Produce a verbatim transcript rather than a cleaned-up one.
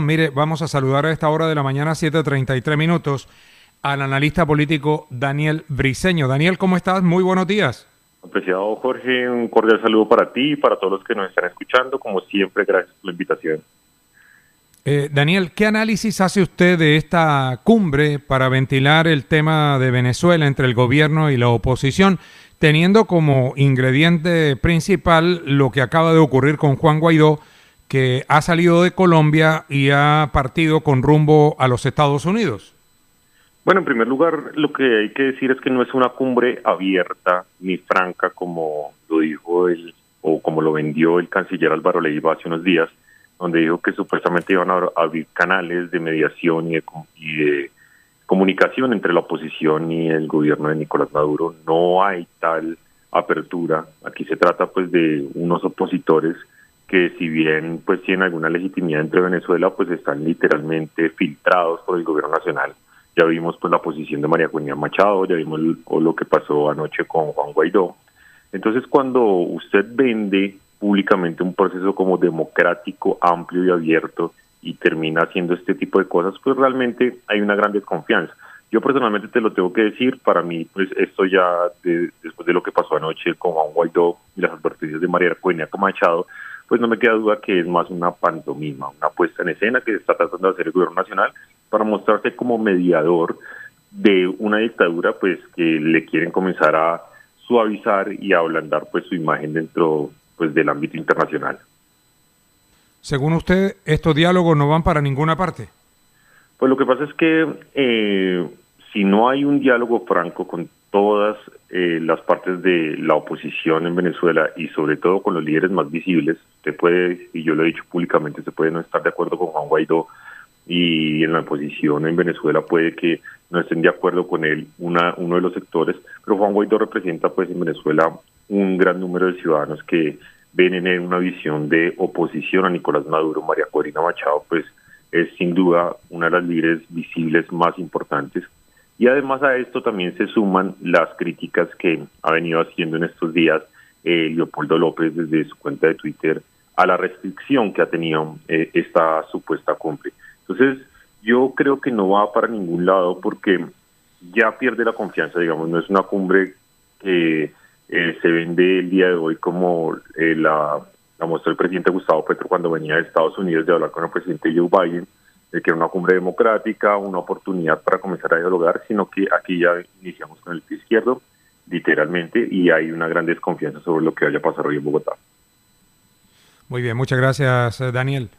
Mire, vamos a saludar a esta hora de la mañana, siete treinta y tres minutos, al analista político Daniel Briceño. Daniel, ¿cómo estás? Muy buenos días. Apreciado Jorge, un cordial saludo para ti y para todos los que nos están escuchando. Como siempre, gracias por la invitación. Eh, Daniel, ¿qué análisis hace usted de esta cumbre para ventilar el tema de Venezuela entre el gobierno y la oposición, teniendo como ingrediente principal lo que acaba de ocurrir con Juan Guaidó, que ha salido de Colombia y ha partido con rumbo a los Estados Unidos? Bueno, en primer lugar, lo que hay que decir es que no es una cumbre abierta ni franca como lo dijo el, o como lo vendió el canciller Álvaro Leiva hace unos días, donde dijo que supuestamente iban a abrir canales de mediación y de, y de comunicación entre la oposición y el gobierno de Nicolás Maduro. No hay tal apertura. Aquí se trata pues de unos opositores que, si bien pues tienen alguna legitimidad entre Venezuela, pues están literalmente filtrados por el gobierno nacional. Ya vimos pues la posición de María Corina Machado, ya vimos el, o lo que pasó anoche con Juan Guaidó. Entonces, cuando usted vende públicamente un proceso como democrático, amplio y abierto, y termina haciendo este tipo de cosas, pues realmente hay una gran desconfianza. Yo personalmente te lo tengo que decir, para mí pues esto ya, de, después de lo que pasó anoche con Juan Guaidó y las advertencias de María Corina Machado, pues no me queda duda que es más una pantomima, una puesta en escena que está tratando de hacer el gobierno nacional para mostrarse como mediador de una dictadura pues que le quieren comenzar a suavizar y a ablandar pues su imagen dentro pues del ámbito internacional. Según usted, estos diálogos no van para ninguna parte. Pues lo que pasa es que eh, si no hay un diálogo franco con todas eh, las partes de la oposición en Venezuela y sobre todo con los líderes más visibles, usted puede, y yo lo he dicho públicamente, usted puede no estar de acuerdo con Juan Guaidó, y en la oposición en Venezuela puede que no estén de acuerdo con él una, uno de los sectores, pero Juan Guaidó representa pues en Venezuela un gran número de ciudadanos que ven en él una visión de oposición a Nicolás Maduro. María Corina Machado pues es sin duda una de las líderes visibles más importantes, y además a esto también se suman las críticas que ha venido haciendo en estos días eh, Leopoldo López desde su cuenta de Twitter a la restricción que ha tenido eh, esta supuesta cumbre. Entonces, yo creo que no va para ningún lado porque ya pierde la confianza, digamos, no es una cumbre que eh, se vende el día de hoy como eh, la, la mostró el presidente Gustavo Petro cuando venía de Estados Unidos de hablar con el presidente Joe Biden, de que era una cumbre democrática, una oportunidad para comenzar a dialogar, sino que aquí ya iniciamos con el pie izquierdo, literalmente, y hay una gran desconfianza sobre lo que vaya a pasar hoy en Bogotá. Muy bien, muchas gracias, Daniel.